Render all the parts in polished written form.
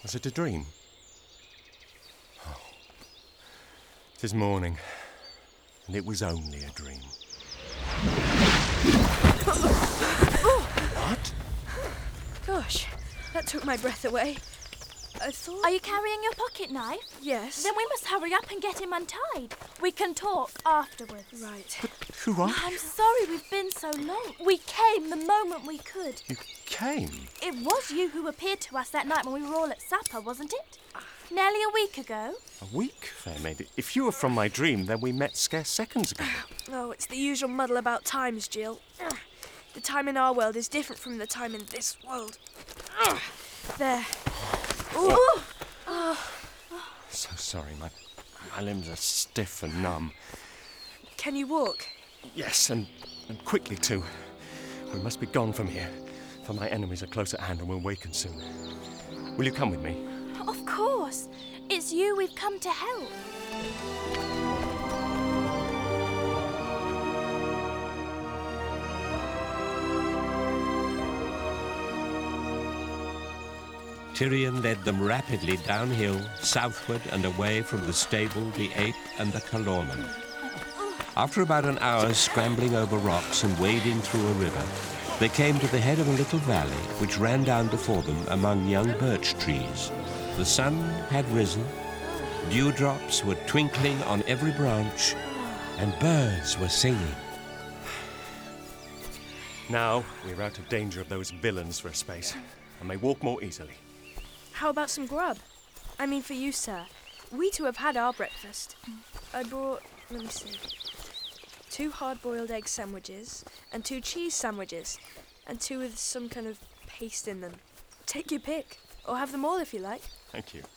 Was it a dream? Oh. It is morning, and it was only a dream. What? Gosh, that took my breath away. I thought... Are you carrying your pocket knife? Yes. Then we must hurry up and get him untied. We can talk afterwards. Right. Who are you? I'm sorry we've been so long. We came the moment we could. You came? It was you who appeared to us that night when we were all at supper, wasn't it? Nearly a week ago. A week, fair maid. If you were from my dream, then we met scarce seconds ago. Oh, it's the usual muddle about times, Jill. The time in our world is different from the time in this world. There. Ooh. So sorry, my limbs are stiff and numb. Can you walk? Yes, and quickly too. We must be gone from here, for my enemies are close at hand and will waken soon. Will you come with me? Of course. It's you we've come to help. Tyrion led them rapidly downhill, southward and away from the stable, the ape and the Calormen. After about an hour's scrambling over rocks and wading through a river, they came to the head of a little valley which ran down before them among young birch trees. The sun had risen, dewdrops were twinkling on every branch, and birds were singing. Now we're out of danger of those villains for a space, and may walk more easily. How about some grub? I mean for you, sir. We two have had our breakfast. I brought, let me see, 2 hard-boiled egg sandwiches and 2 cheese sandwiches and 2 with some kind of paste in them. Take your pick, or have them all if you like. Thank you.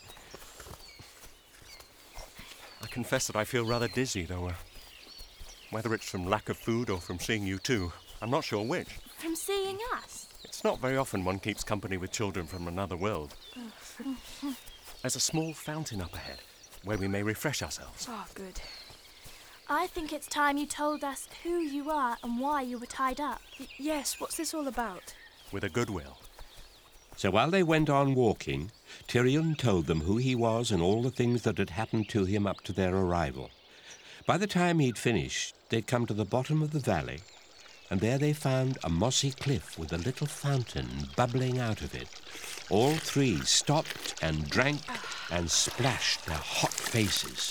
I confess that I feel rather dizzy, though. Whether it's from lack of food or from seeing you two, I'm not sure which. From seeing us? It's not very often one keeps company with children from another world. There's a small fountain up ahead, where we may refresh ourselves. Oh, good. I think it's time you told us who you are and why you were tied up. Yes, what's this all about? With a good will. So while they went on walking, Tyrion told them who he was and all the things that had happened to him up to their arrival. By the time he'd finished, they'd come to the bottom of the valley, and there they found a mossy cliff with a little fountain bubbling out of it. All 3 stopped and drank and splashed their hot faces.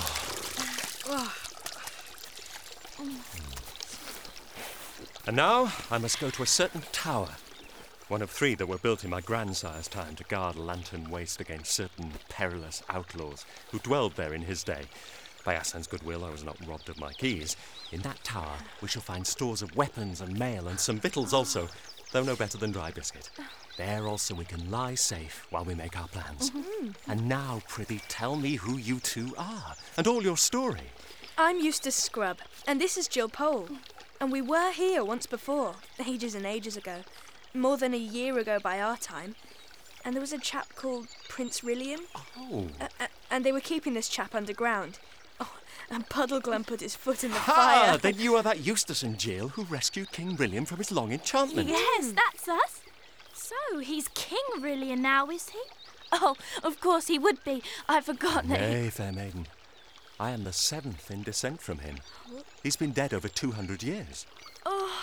And now I must go to a certain tower, one of 3 that were built in my grandsire's time to guard Lantern Waste against certain perilous outlaws who dwelled there in his day. By Assan's goodwill, I was not robbed of my keys. In that tower, we shall find stores of weapons and mail and some victuals also, though no better than dry biscuit. There also we can lie safe while we make our plans. And now, prithee, tell me who you two are, and all your story. I'm Eustace Scrubb, and this is Jill Pole. And we were here once before, ages and ages ago. More than a year ago by our time. And there was a chap called Prince Rilian. Oh. And they were keeping this chap underground. Oh, and Puddleglum put his foot in the fire. Then you are that Eustace and Jill who rescued King Rilian from his long enchantment. Yes, that's us. So, he's King Rilian now, is he? Oh, of course he would be. I'd forgotten it. Nay, fair maiden. I am the 7th in descent from him. He's been dead over 200 years. Oh,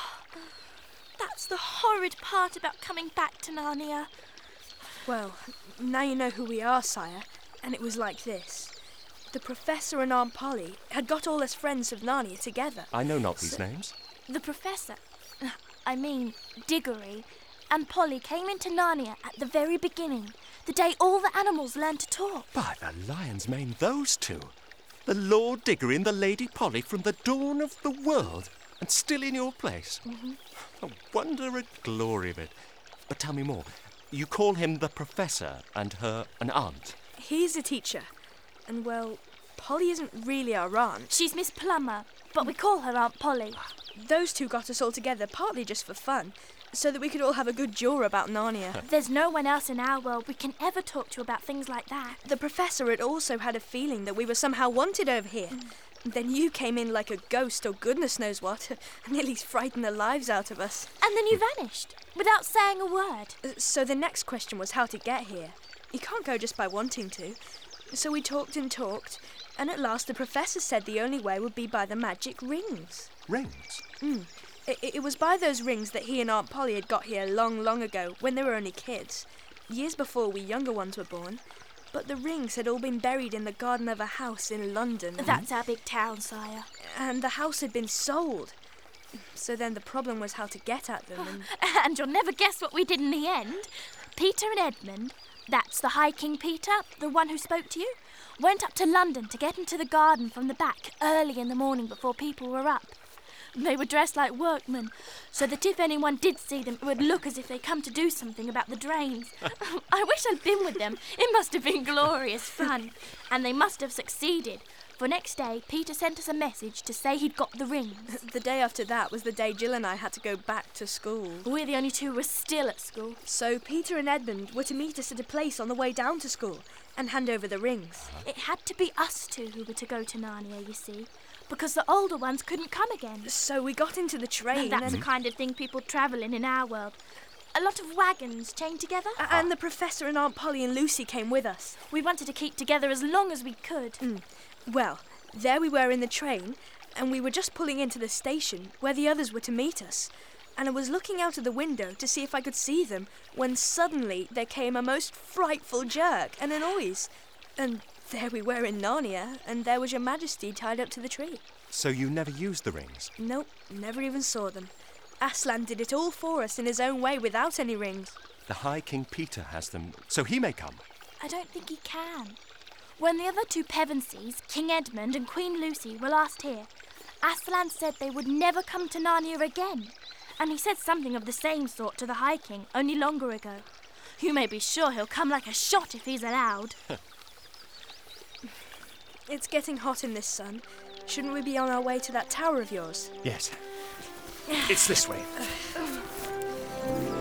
that's the horrid part about coming back to Narnia. Well, now you know who we are, sire. And it was like this. The Professor and Aunt Polly had got all us friends of Narnia together. I know not these names. The Professor, I mean Diggory, and Polly came into Narnia at the very beginning, the day all the animals learned to talk. By the lion's mane, those 2. The Lord Diggory and the Lady Polly from the dawn of the world, and still in your place. A wonder and glory of it. But tell me more. You call him the Professor and her an aunt? He's a teacher. And, well, Polly isn't really our aunt. She's Miss Plummer, but we call her Aunt Polly. Those 2 got us all together partly just for fun, so that we could all have a good jaw about Narnia. There's no one else in our world we can ever talk to about things like that. The Professor had also had a feeling that we were somehow wanted over here. Then you came in like a ghost or goodness knows what, and nearly frightened the lives out of us. And then you vanished, without saying a word. So the next question was how to get here. You can't go just by wanting to. So we talked and talked, and at last the professor said the only way would be by the magic rings. Rings? It was by those rings that he and Aunt Polly had got here long, long ago, when they were only kids, years before we younger ones were born. But the rings had all been buried in the garden of a house in London. That's our big town, sire. And the house had been sold. So then the problem was how to get at them. And you'll never guess what we did in the end. Peter and Edmund, that's the High King Peter, the one who spoke to you, went up to London to get into the garden from the back early in the morning before people were up. They were dressed like workmen, so that if anyone did see them, it would look as if they'd come to do something about the drains. I wish I'd been with them. It must have been glorious fun. And they must have succeeded, for next day Peter sent us a message to say he'd got the rings. The day after that was the day Jill and I had to go back to school. We're the only two who were still at school. So Peter and Edmund were to meet us at a place on the way down to school and hand over the rings. It had to be us two who were to go to Narnia, you see, because the older ones couldn't come again. So we got into the train. That's the kind of thing people travel in our world. A lot of wagons chained together. And the Professor and Aunt Polly and Lucy came with us. We wanted to keep together as long as we could. Well, there we were in the train, and we were just pulling into the station where the others were to meet us. And I was looking out of the window to see if I could see them, when suddenly there came a most frightful jerk and a noise. And there we were in Narnia, and there was Your Majesty tied up to the tree. So you never used the rings? Nope, never even saw them. Aslan did it all for us in his own way without any rings. The High King Peter has them, so he may come. I don't think he can. When the other two Pevensies, King Edmund and Queen Lucy, were last here, Aslan said they would never come to Narnia again. And he said something of the same sort to the High King only longer ago. You may be sure he'll come like a shot if he's allowed. It's getting hot in this sun. Shouldn't we be on our way to that tower of yours? Yes. It's this way.